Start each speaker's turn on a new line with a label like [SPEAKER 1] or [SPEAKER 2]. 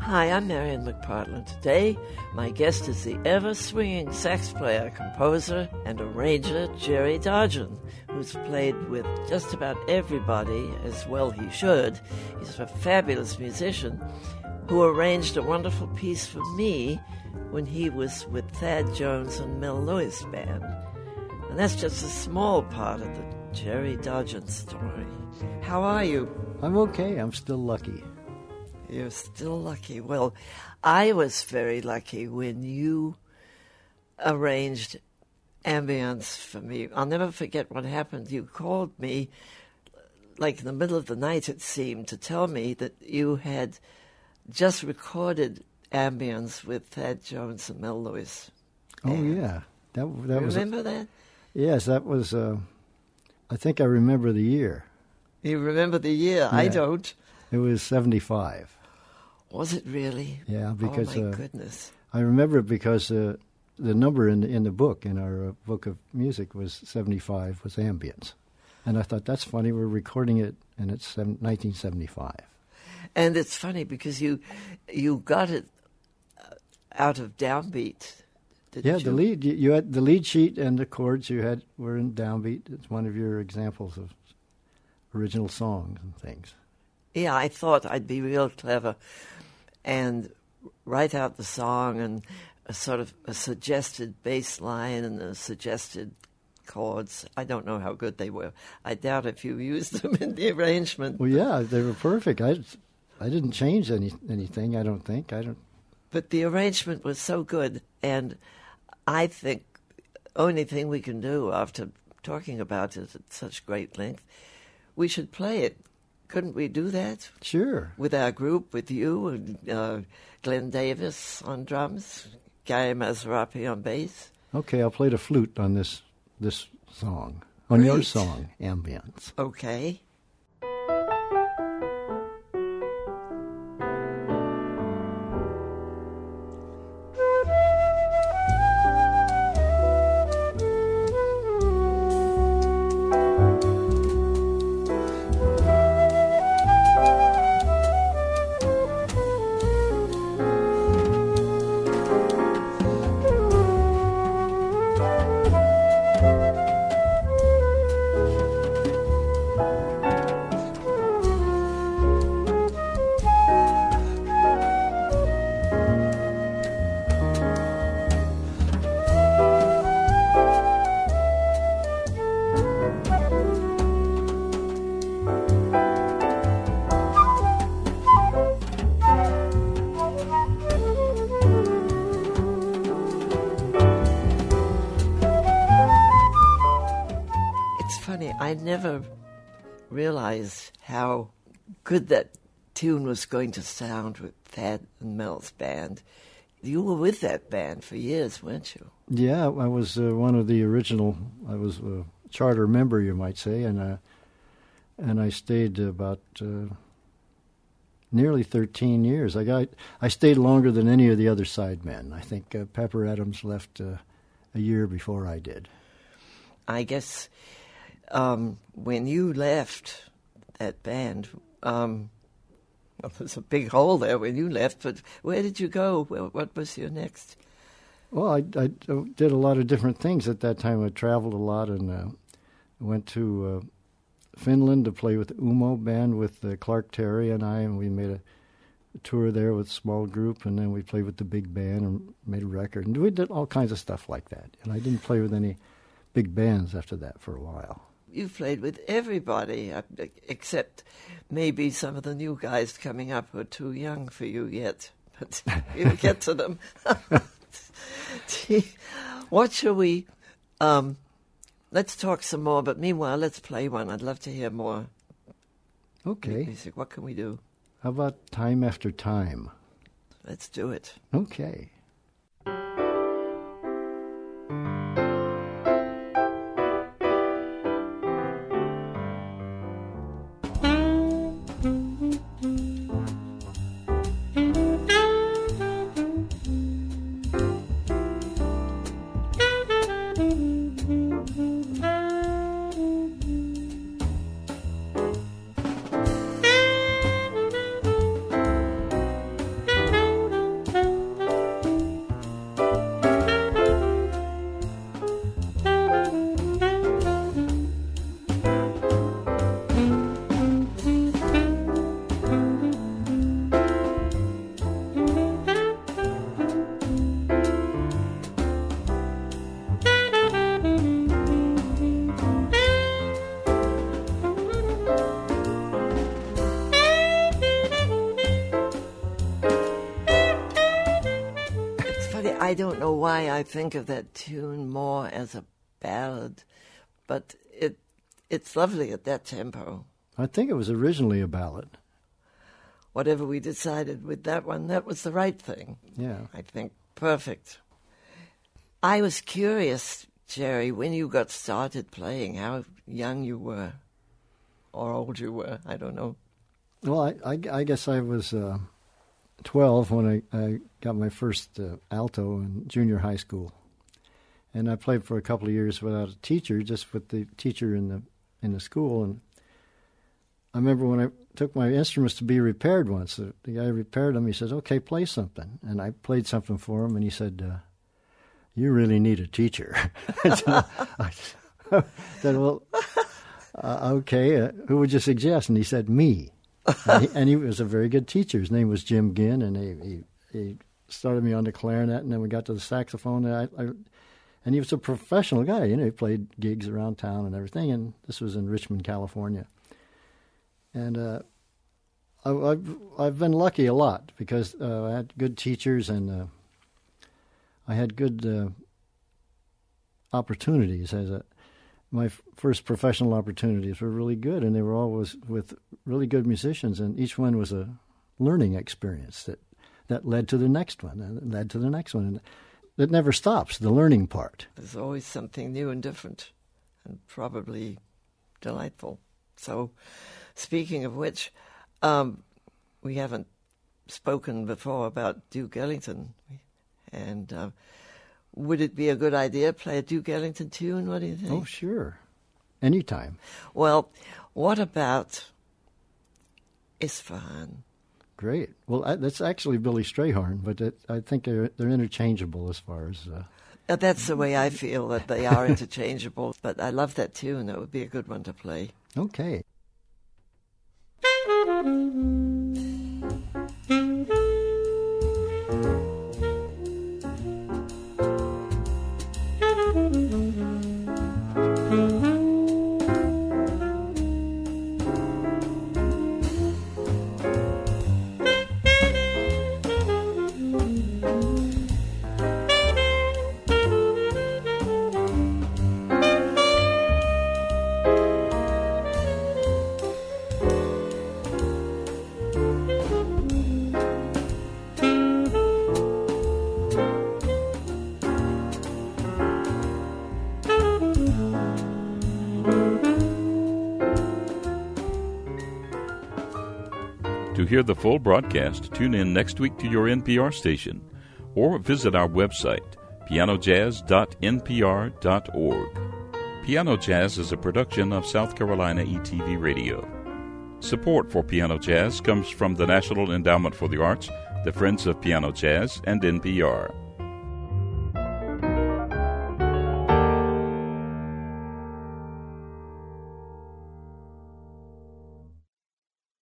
[SPEAKER 1] Hi, I'm Marion McPartland. Today, my guest is the ever-swinging sax player, composer, and arranger Jerry Dargan, who's played with just about everybody, as well he should. He's a fabulous musician who arranged a wonderful piece for me when he was with Thad Jones and Mel Lewis Band. And that's just a small part of the Jerry Dargan story. How are you?
[SPEAKER 2] I'm okay. I'm still lucky.
[SPEAKER 1] You're still lucky. Well, I was very lucky when you arranged ambience for me. I'll never forget what happened. You called me, like in the middle of the night, it seemed, to tell me that you had just recorded ambience with Thad Jones and Mel Lewis.
[SPEAKER 2] Oh, yeah. That was.
[SPEAKER 1] Remember that?
[SPEAKER 2] Yes, that was, I think I remember the year.
[SPEAKER 1] You remember the year? Yeah. I don't.
[SPEAKER 2] It was 75.
[SPEAKER 1] Was it really?
[SPEAKER 2] Yeah, because
[SPEAKER 1] oh my goodness!
[SPEAKER 2] I remember it because the number in the book, in our book of music, was 75, was ambience, and I thought that's funny. We're recording it, and it's 1975.
[SPEAKER 1] And it's funny because you got it out of downbeat.
[SPEAKER 2] Yeah, the lead you had the lead sheet and the chords you had were in downbeat. It's one of your examples of original songs and things.
[SPEAKER 1] Yeah, I thought I'd be real clever and write out the song and a sort of a suggested bass line and a suggested chords. I don't know how good they were. I doubt if you used them in the arrangement.
[SPEAKER 2] Well, yeah, they were perfect. I didn't change anything, I don't think.
[SPEAKER 1] But the arrangement was so good, and I think the only thing we can do after talking about it at such great length, we should play it. Couldn't we do that?
[SPEAKER 2] Sure. With
[SPEAKER 1] our group, with you, and Glenn Davis on drums, Gary Mazarapi on bass.
[SPEAKER 2] Okay, I'll play the flute on this song, on your song, Ambience.
[SPEAKER 1] Okay. I never realized how good that tune was going to sound with Thad and Mel's band. You were with that band for years, weren't you?
[SPEAKER 2] Yeah, I was one of the original. I was a charter member, you might say, and I stayed about nearly 13 years. I stayed longer than any of the other sidemen. I think Pepper Adams left a year before I did.
[SPEAKER 1] I guess when you left that band, there's a big hole there when you left, but where did you go? What was your next?
[SPEAKER 2] Well, I did a lot of different things at that time. I traveled a lot and went to Finland to play with the Umo band with Clark Terry and I, and we made a tour there with a small group, and then we played with the big band and made a record. And we did all kinds of stuff like that. And I didn't play with any big bands after that for a while.
[SPEAKER 1] You've played with everybody, except maybe some of the new guys coming up who are too young for you yet. But you'll get to them. What shall we... let's talk some more, but meanwhile, let's play one. I'd love to hear more.
[SPEAKER 2] Okay.
[SPEAKER 1] Music. What can we do?
[SPEAKER 2] How about Time After Time?
[SPEAKER 1] Let's do it.
[SPEAKER 2] Okay.
[SPEAKER 1] I don't know why I think of that tune more as a ballad, but it's lovely at that tempo.
[SPEAKER 2] I think it was originally a ballad.
[SPEAKER 1] Whatever we decided with that one, that was the right thing.
[SPEAKER 2] Yeah.
[SPEAKER 1] I think perfect. I was curious, Jerry, when you got started playing, how young you were, or old you were, I don't know.
[SPEAKER 2] Well, I guess I was 12 when I got my first alto in junior high school. And I played for a couple of years without a teacher, just with the teacher in the school. And I remember when I took my instruments to be repaired once, the guy repaired them. He said, "Okay, play something." And I played something for him, and he said, "You really need a teacher." So I said, "Well, okay, who would you suggest?" And he said, "Me." And he was a very good teacher. His name was Jim Ginn, and he started me on the clarinet, and then we got to the saxophone. And he was a professional guy. You know, he played gigs around town and everything. And this was in Richmond, California. And I've been lucky a lot because I had good teachers and I had good opportunities. My first professional opportunities were really good, and they were always with really good musicians, and each one was a learning experience that led to the next one and led to the next one. And it never stops, the learning part.
[SPEAKER 1] There's always something new and different and probably delightful. So, speaking of which, we haven't spoken before about Duke Ellington. And would it be a good idea to play a Duke Ellington tune? What do you think?
[SPEAKER 2] Oh, sure. Anytime.
[SPEAKER 1] Well, what about Isfahan?
[SPEAKER 2] Great. Well, that's actually Billy Strayhorn, but I think they're interchangeable as far as...
[SPEAKER 1] That's the way I feel, that they are interchangeable. But I love that tune. That would be a good one to play.
[SPEAKER 2] Okay.
[SPEAKER 3] To hear the full broadcast, tune in next week to your NPR station or visit our website, pianojazz.npr.org. Piano Jazz is a production of South Carolina ETV Radio. Support for Piano Jazz comes from the National Endowment for the Arts, the Friends of Piano Jazz, and NPR.